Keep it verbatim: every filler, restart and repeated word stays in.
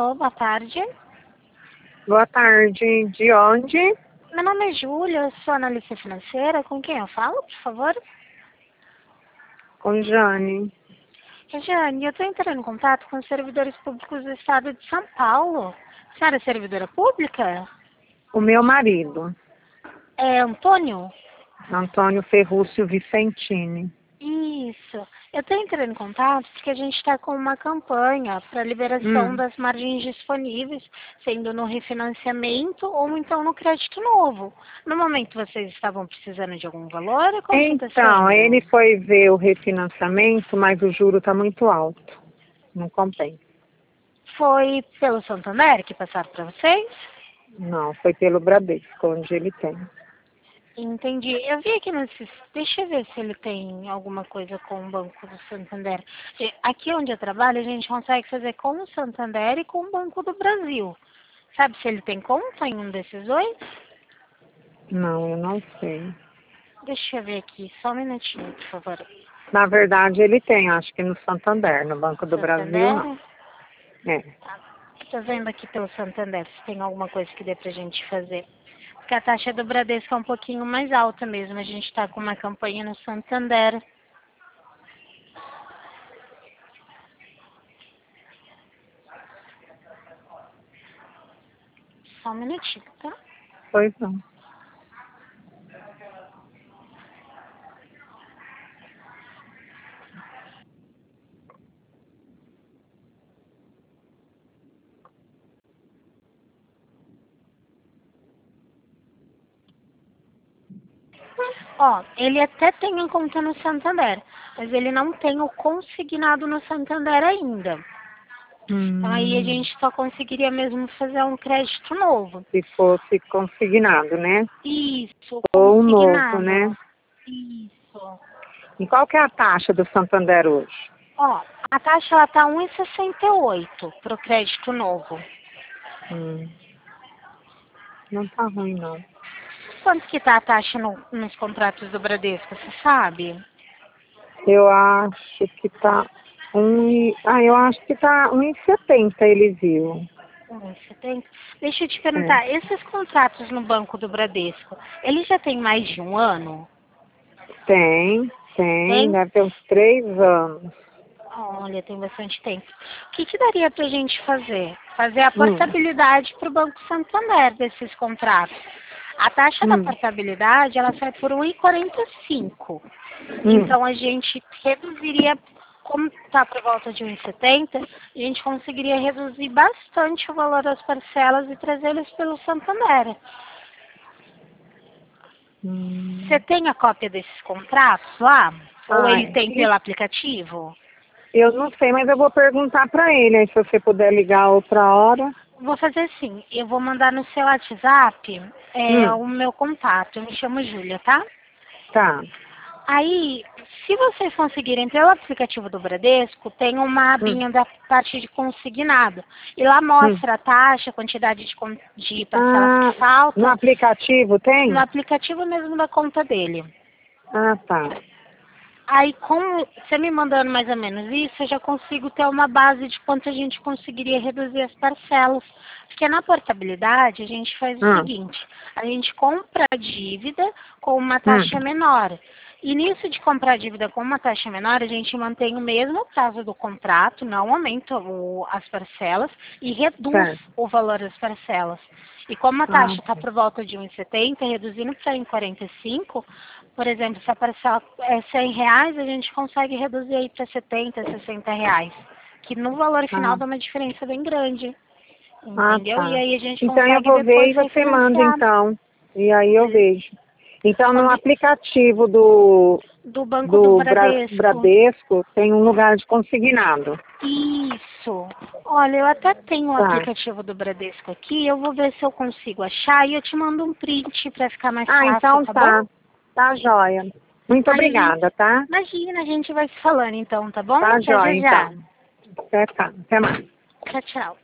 Alô, boa tarde. Boa tarde. De onde? Meu nome é Júlia, eu sou analista financeira. Com quem eu falo, por favor? Com Jane. Regiane, eu estou entrando em contato com os servidores públicos do estado de São Paulo. A senhora é servidora pública? O meu marido, É Antônio? Antônio Ferrúcio Vicentini. Isso. Eu estou entrando em contato porque a gente está com uma campanha para liberação Hum. das margens disponíveis, sendo no refinanciamento ou então no crédito novo. No momento, vocês estavam precisando de algum valor? Como que está Então, sendo? ele foi ver o refinanciamento, mas o juro está muito alto. Não compensa. Foi pelo Santander que passaram para vocês? Não, foi pelo Bradesco, onde ele tem. Entendi. Eu vi aqui no sis- Deixa eu ver se ele tem alguma coisa com o Banco do Santander. E aqui onde eu trabalho, a gente consegue fazer com o Santander e com o Banco do Brasil. Sabe se ele tem conta em um desses dois? Não, eu não sei. Deixa eu ver aqui, só um minutinho, por favor. Na verdade, ele tem, acho que no Santander. No Banco do Brasil, não. Santander? É. Estou vendo aqui pelo Santander se tem alguma coisa que dê pra gente fazer. Porque a taxa do Bradesco é um pouquinho mais alta mesmo. A gente está com uma campanha no Santander. Só um minutinho, tá? Pois não. Ó, ele até tem a conta no Santander, mas ele não tem o consignado no Santander ainda. Então aí a Hum, gente só conseguiria mesmo fazer um crédito novo. se fosse consignado, né? Isso, Ou um novo, consignado. né? Isso. E qual que é a taxa do Santander hoje? Ó, a taxa ela tá um e sessenta e oito pro crédito novo. Hum, não tá ruim, não. Quanto que tá a taxa no- nos contratos do Bradesco, você sabe? Eu acho que tá um e... Ah, eu acho que tá um e setenta, ele viu. Um e setenta. Deixa eu te É. perguntar, esses contratos no Banco do Bradesco, eles já têm mais de um ano? Tem, tem, Tem? deve ter uns três anos. Olha, tem bastante tempo. O que que daria pra gente fazer? Fazer a Hum, portabilidade para o Banco Santander desses contratos. A taxa da hum, portabilidade, ela sai por um e quarenta e cinco. hum. Então, a gente reduziria, como está por volta de um e setenta, a gente conseguiria reduzir bastante o valor das parcelas e trazê-los pelo Santander. Hum. Você tem a cópia desses contratos lá? Ou ele Ai, tem e- pelo aplicativo? eu não sei, mas eu vou perguntar pra ele, aí se você puder ligar outra hora. Vou fazer assim, eu vou mandar no seu WhatsApp é, Hum, o meu contato. Eu me chamo Júlia, tá? tá. Aí, se vocês conseguirem pelo aplicativo do Bradesco, tem uma Hum, abinha da parte de consignado. E lá hum. mostra a taxa, a quantidade de, con- de parcelas Ah, que no faltam, aplicativo no tem? aplicativo mesmo da conta dele. Ah, tá. Aí, com você me mandando mais ou menos isso, eu já consigo ter uma base de quanto a gente conseguiria reduzir as parcelas. Porque na portabilidade, a gente faz o Hum, seguinte, a gente compra a dívida com uma hum, taxa menor. E nisso de comprar a dívida com uma taxa menor, a gente mantém o mesmo prazo do contrato, não aumenta o- as parcelas e reduz certo. o valor das parcelas. E como a Ah, taxa está tá. por volta de um e setenta, reduzindo para um e quarenta e cinco, por exemplo, se a parcela é cem reais, a gente consegue reduzir aí para setenta, sessenta reais. Que no valor final Ah, dá uma diferença bem grande. ah, Entendeu? E tá. aí a gente Então eu consegue vou ver depois e você manda refinanciar. então. E aí eu Beleza? vejo. Então no Combi- aplicativo do, Do Banco do do Bra- Bradesco. Bradesco tem um lugar de consignado. Isso. Olha, eu até tenho o Tá. aplicativo do Bradesco aqui. Eu vou ver se eu consigo achar e eu te mando um print para ficar mais Ah, fácil, então tá bom? tá. Tá jóia. Muito Imagina, obrigada, tá? imagina, a gente vai se falando então, tá bom? Tá Até já jóia, já. então. Até, tá. Até mais. Tchau, tchau.